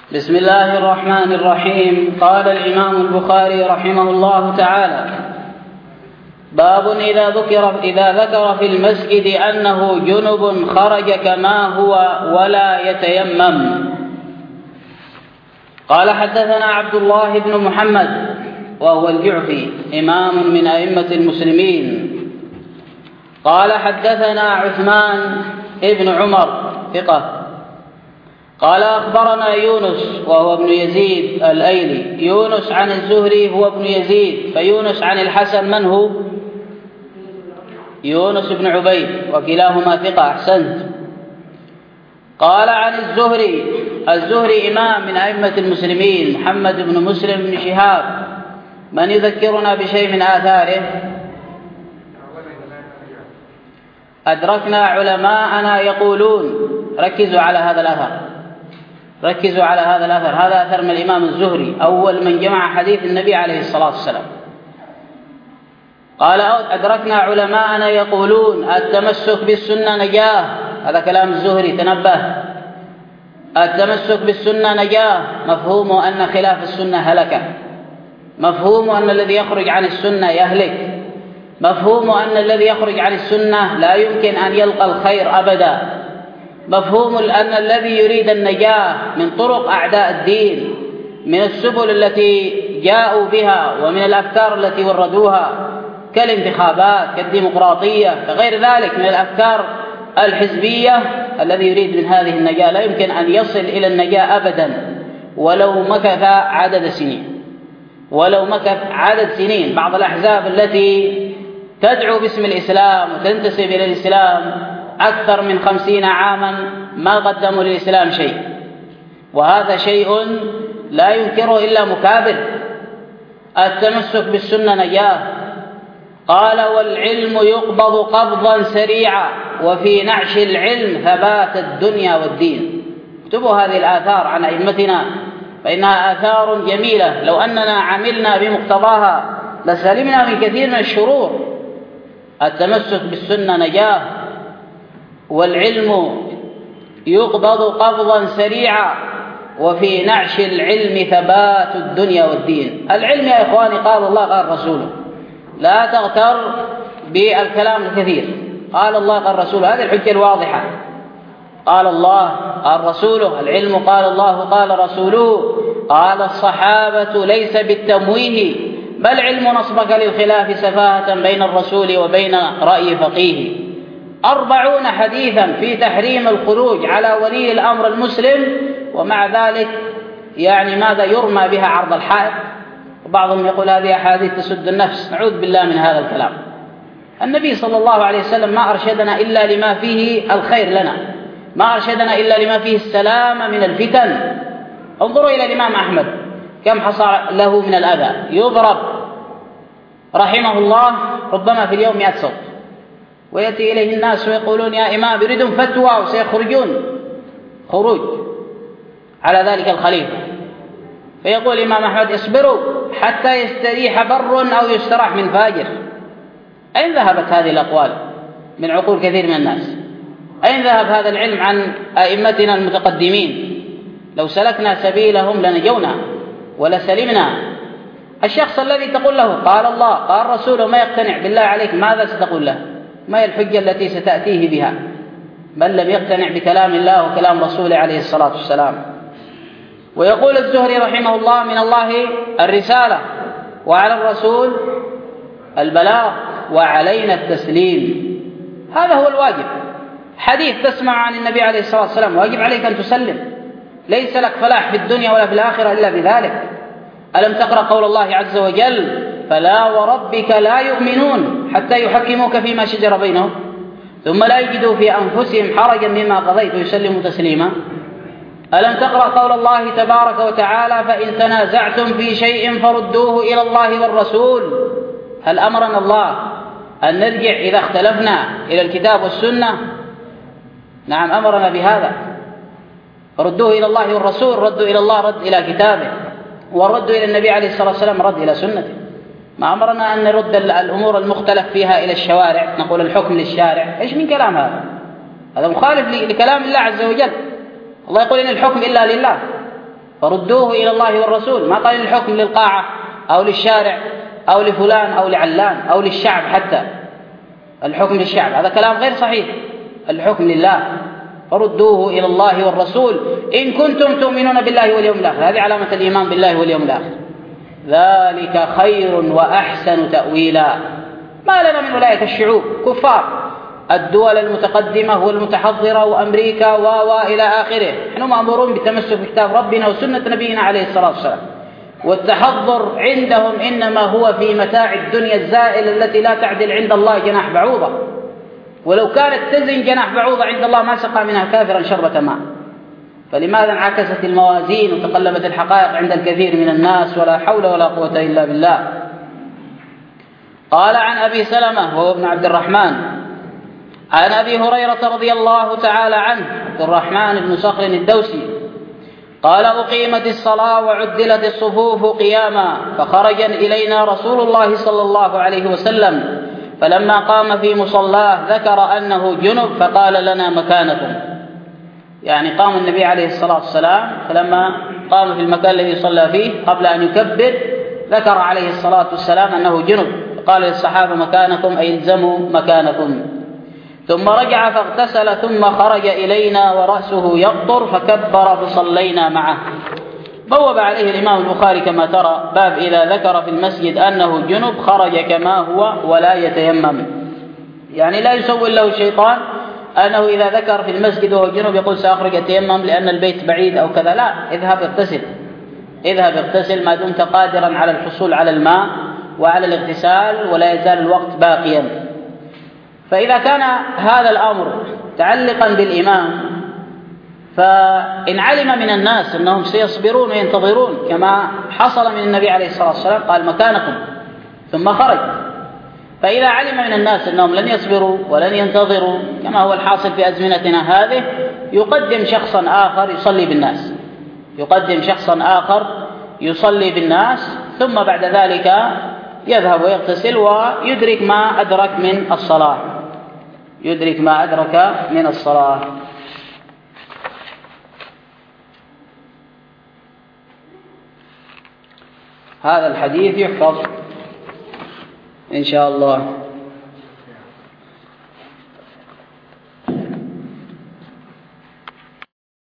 بسم الله الرحمن الرحيم. قال الإمام البخاري رحمه الله تعالى: باب إذا ذكر في المسجد أنه جنب خرج كما هو ولا يتيمم. قال: حدثنا عبد الله بن محمد وهو الجعفي إمام من أئمة المسلمين. قال: حدثنا عثمان ابن عمر ثقة. قال: أخبرنا يونس وهو ابن يزيد الأيلي. يونس عن الزهري هو ابن يزيد، فيونس عن الحسن من هو؟ يونس بن عبيد، وكلاهما ثقة. أحسنت. قال: عن الزهري إمام من أئمة المسلمين، محمد بن مسلم بن شهاب. من يذكرنا بشيء من آثاره؟ أدركنا علماءنا يقولون. ركزوا على هذا الأثر. هذا أثر من الإمام الزهري، أول من جمع حديث النبي عليه الصلاة والسلام. قال: أدركنا علماءنا يقولون التمسك بالسنة نجاة. هذا كلام الزهري، تنبه. التمسك بالسنة نجاة، مفهومه أن خلاف السنة هلكة، مفهومه أن الذي يخرج عن السنة يهلك، مفهومه أن الذي يخرج عن السنة لا يمكن أن يلقى الخير أبدا، مفهوم أن الذي يريد النجاة من طرق أعداء الدين، من السبل التي جاءوا بها ومن الأفكار التي وردوها كالانتخابات، كالديمقراطية، كغير ذلك من الأفكار الحزبية، الذي يريد من هذه النجاة لا يمكن أن يصل إلى النجاة أبدا ولو مكث عدد سنين. بعض الأحزاب التي تدعو باسم الإسلام وتنتسب إلى الإسلام أكثر من 50 عاما ما قدموا للإسلام شيء، وهذا شيء لا ينكره إلا مكابر. التمسك بالسنة نجاة. قال: والعلم يقبض قبضا سريعا وفي نعش العلم ثبات الدنيا والدين. اكتبوا هذه الآثار عن أئمتنا، فإنها آثار جميلة، لو أننا عملنا بمقتضاها لسلمنا من كثير من الشرور. التمسك بالسنة نجاة، والعلم يقبض قبضا سريعا وفي نعش العلم ثبات الدنيا والدين. العلم يا إخواني قال الله قال رسوله، لا تغتر بالكلام الكثير. قال الله قال رسوله، هذه الحجة الواضحة. قال الله قال رسوله، العلم قال الله قال رسوله. قال الصحابة ليس بالتمويه، بل علم نصبك للخلاف سفاهة بين الرسول وبين رأي فقيه. 40 حديثا في تحريم الخروج على ولي الأمر المسلم، ومع ذلك ماذا يرمى بها عرض الحائط. وبعضهم يقول هذه أحاديث تسد النفس. نعوذ بالله من هذا الكلام. النبي صلى الله عليه وسلم ما أرشدنا إلا لما فيه الخير لنا، ما أرشدنا إلا لما فيه السلامة من الفتن. انظروا إلى الإمام أحمد كم حصل له من الأذى، يضرب رحمه الله ربما في اليوم 100 صوت، ويأتي إليه الناس ويقولون يا إمام يريدون فتوى وسيخرجون خروج على ذلك الخليفة، فيقول الإمام أحمد اصبروا حتى يستريح بر أو يستراح من فاجر. أين ذهبت هذه الأقوال من عقول كثير من الناس؟ أين ذهب هذا العلم عن أئمتنا المتقدمين؟ لو سلكنا سبيلهم لنجونا ولسلمنا. الشخص الذي تقول له قال الله قال رسوله ما يقتنع، بالله عليك ماذا ستقول له؟ ما هي الحجة التي ستأتيه بها؟ بل لم يقتنع بكلام الله وكلام رسوله عليه الصلاة والسلام. ويقول الزهري رحمه الله: من الله الرسالة وعلى الرسول البلاغ وعلينا التسليم. هذا هو الواجب. حديث تسمع عن النبي عليه الصلاة والسلام واجب عليك أن تسلم، ليس لك فلاح في الدنيا ولا في الآخرة إلا بذلك. ألم تقرأ قول الله عز وجل: فلا وربك لا يؤمنون حتى يحكموك فيما شجر بينهم ثم لا يجدوا في أنفسهم حرجا مما قضيت ويسلموا تسليما. ألم تقرأ قول الله تبارك وتعالى: فإن تنازعتم في شيء فردوه إلى الله والرسول. هل أمرنا الله أن نرجع إذا اختلفنا إلى الكتاب والسنة؟ نعم أمرنا بهذا. فردوه إلى الله والرسول، ردوا إلى الله رد إلى كتابه، والرد إلى النبي عليه الصلاة والسلام رد إلى سنته. ما أمرنا أن نرد الأمور المختلف فيها إلى الشوارع، نقول الحكم للشارع. إيش من كلام هذا؟ هذا مخالف لكلام الله عز وجل. الله يقول إن الحكم إلا لله. فردوه إلى الله والرسول. ما قال الحكم للقاعة أو للشارع أو لفلان أو لعلان أو للشعب، حتى الحكم للشعب هذا كلام غير صحيح. الحكم لله، فردوه إلى الله والرسول إن كنتم تؤمنون بالله واليوم الآخر. هذه علامة الإيمان بالله واليوم الآخر. ذلك خير وأحسن تأويلا. ما لنا من ولاية الشعوب كفار الدول المتقدمة والمتحضرة وأمريكا وإلى آخره. نحن مأمورون بالتمسك بكتاب ربنا وسنة نبينا عليه الصلاة والسلام. والتحضر عندهم إنما هو في متاع الدنيا الزائلة التي لا تعدل عند الله جناح بعوضة، ولو كانت تزن جناح بعوضة عند الله ما سقى منها كافرا شربة ماء. فلماذا انعكست الموازين وتقلبت الحقائق عند الكثير من الناس؟ ولا حول ولا قوة إلا بالله. قال عن أبي سلمة وهو ابن عبد الرحمن عن أبي هريرة رضي الله تعالى عنه، عبد الرحمن بن صخر الدوسي، قال: أقيمت الصلاة وعدلت الصفوف قياما، فخرج إلينا رسول الله صلى الله عليه وسلم، فلما قام في مصلاه ذكر أنه جنب فقال لنا مكانكم. يعني قام النبي عليه الصلاة والسلام، فلما قام في المكان الذي صلى فيه قبل أن يكبر ذكر عليه الصلاة والسلام أنه جنب، قال للصحابة مكانكم أي الزموا مكانكم. ثم رجع فاغتسل ثم خرج إلينا ورأسه يقطر فكبر فصلينا معه. بوب عليه الإمام البخاري كما ترى باب إذا ذكر في المسجد أنه جنب خرج كما هو ولا يتيمم. يعني لا يسول له الشيطان أنه إذا ذكر في المسجد وهو جنب يقول سأخرج أتيمم لأن البيت بعيد أو كذا. لا، اذهب اغتسل، اذهب اغتسل ما دمت قادرا على الحصول على الماء وعلى الاغتسال ولا يزال الوقت باقيا. فإذا كان هذا الأمر متعلقا بالإمام، فإن علم من الناس أنهم سيصبرون وينتظرون كما حصل من النبي عليه الصلاة والسلام قال مكانكم ثم خرج، فإذا علم من الناس أنهم لن يصبروا ولن ينتظروا كما هو الحاصل في أزمنتنا هذه، يقدم شخصا آخر يصلي بالناس، يقدم شخصا آخر يصلي بالناس، ثم بعد ذلك يذهب ويغتسل ويدرك ما أدرك من الصلاة، يدرك ما أدرك من الصلاة. هذا الحديث يحفظ إن شاء الله.